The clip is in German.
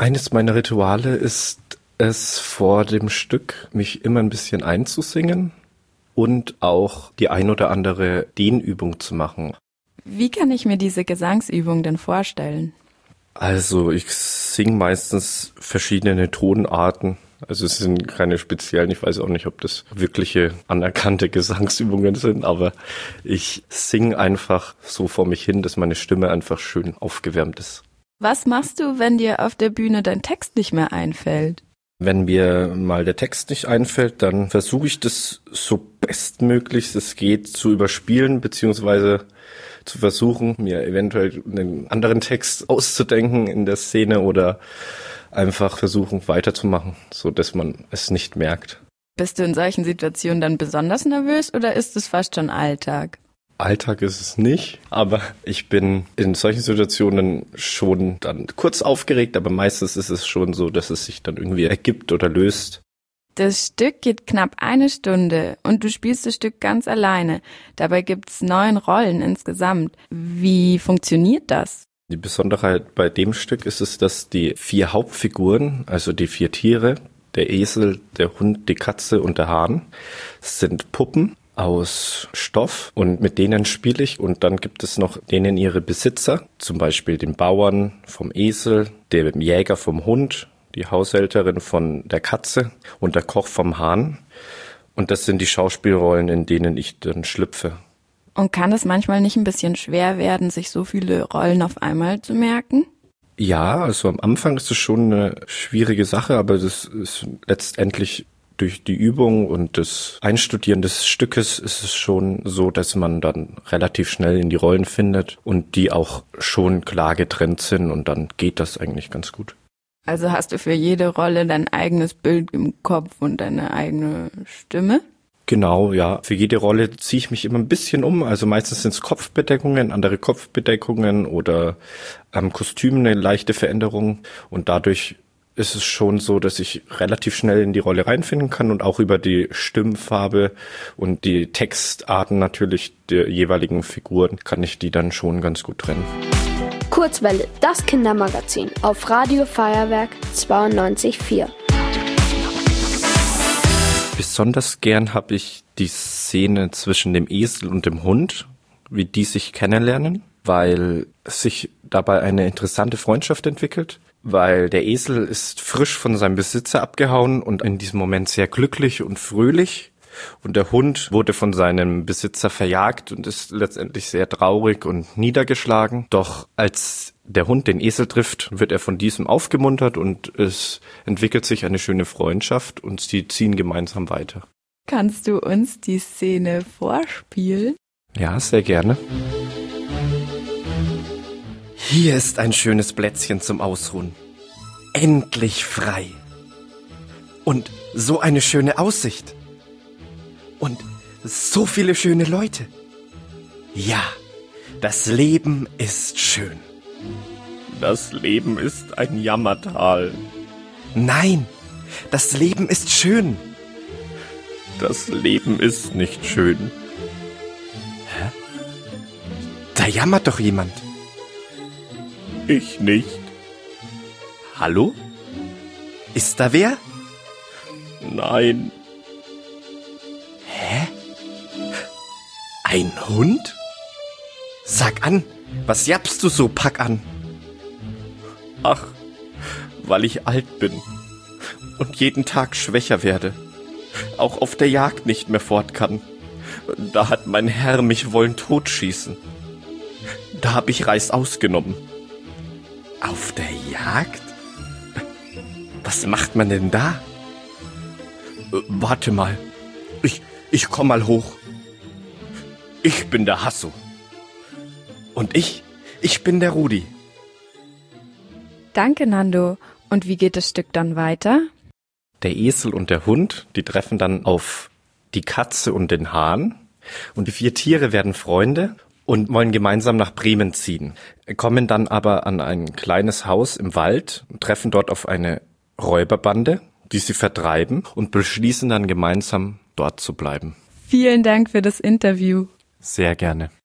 Eines meiner Rituale ist es, vor dem Stück mich immer ein bisschen einzusingen und auch die ein oder andere Dehnübung zu machen. Wie kann ich mir diese Gesangsübung denn vorstellen? Also ich singe meistens verschiedene Tonarten. Also es sind keine speziellen, ich weiß auch nicht, ob das wirkliche anerkannte Gesangsübungen sind, aber ich singe einfach so vor mich hin, dass meine Stimme einfach schön aufgewärmt ist. Was machst du, wenn dir auf der Bühne dein Text nicht mehr einfällt? Wenn mir mal der Text nicht einfällt, dann versuche ich das so bestmöglich es geht zu überspielen, beziehungsweise zu versuchen, mir eventuell einen anderen Text auszudenken in der Szene oder einfach versuchen weiterzumachen, so dass man es nicht merkt. Bist du in solchen Situationen dann besonders nervös oder ist es fast schon Alltag? Alltag ist es nicht, aber ich bin in solchen Situationen schon dann kurz aufgeregt, aber meistens ist es schon so, dass es sich dann irgendwie ergibt oder löst. Das Stück geht knapp 1 Stunde und du spielst das Stück ganz alleine. Dabei gibt's 9 Rollen insgesamt. Wie funktioniert das? Die Besonderheit bei dem Stück ist es, dass die 4 Hauptfiguren, also die 4 Tiere, der Esel, der Hund, die Katze und der Hahn, sind Puppen aus Stoff und mit denen spiele ich und dann gibt es noch denen ihre Besitzer, zum Beispiel den Bauern vom Esel, dem Jäger vom Hund, die Haushälterin von der Katze und der Koch vom Hahn und das sind die Schauspielrollen, in denen ich dann schlüpfe. Und kann es manchmal nicht ein bisschen schwer werden, sich so viele Rollen auf einmal zu merken? Ja, also am Anfang ist es schon eine schwierige Sache, aber das ist letztendlich durch die Übung und das Einstudieren des Stückes ist es schon so, dass man dann relativ schnell in die Rollen findet und die auch schon klar getrennt sind und dann geht das eigentlich ganz gut. Also hast du für jede Rolle dein eigenes Bild im Kopf und deine eigene Stimme? Genau, ja. Für jede Rolle ziehe ich mich immer ein bisschen um. Also meistens sind es Kopfbedeckungen, andere Kopfbedeckungen oder am Kostüm eine leichte Veränderung. Und dadurch ist es schon so, dass ich relativ schnell in die Rolle reinfinden kann und auch über die Stimmfarbe und die Textarten natürlich der jeweiligen Figuren kann ich die dann schon ganz gut trennen. Kurzwelle, das Kindermagazin auf Radio Feuerwerk 92,4. Besonders gern habe ich die Szene zwischen dem Esel und dem Hund, wie die sich kennenlernen, weil sich dabei eine interessante Freundschaft entwickelt, weil der Esel ist frisch von seinem Besitzer abgehauen und in diesem Moment sehr glücklich und fröhlich und der Hund wurde von seinem Besitzer verjagt und ist letztendlich sehr traurig und niedergeschlagen. Doch als der Hund den Esel trifft, wird er von diesem aufgemuntert und es entwickelt sich eine schöne Freundschaft und sie ziehen gemeinsam weiter. Kannst du uns die Szene vorspielen? Ja, sehr gerne. Hier ist ein schönes Plätzchen zum Ausruhen. Endlich frei. Und so eine schöne Aussicht. Und so viele schöne Leute. Ja, das Leben ist schön. Das Leben ist ein Jammertal. Nein, das Leben ist schön. Das Leben ist nicht schön. Hä? Da jammert doch jemand. Ich nicht. Hallo? Ist da wer? Nein. Hä? Ein Hund? Sag an, was jappst du so, pack an? Ach, weil ich alt bin und jeden Tag schwächer werde, auch auf der Jagd nicht mehr fort kann. Da hat mein Herr mich wollen totschießen. Da hab ich Reißaus genommen. Auf der Jagd? Was macht man denn da? Warte mal, ich komm mal hoch. Ich bin der Hasso. Und ich bin der Rudi. Danke, Nando. Und wie geht das Stück dann weiter? Der Esel und der Hund, die treffen dann auf die Katze und den Hahn. Und die 4 Tiere werden Freunde und wollen gemeinsam nach Bremen ziehen. Kommen dann aber an ein kleines Haus im Wald und treffen dort auf eine Räuberbande, die sie vertreiben und beschließen dann gemeinsam dort zu bleiben. Vielen Dank für das Interview. Sehr gerne.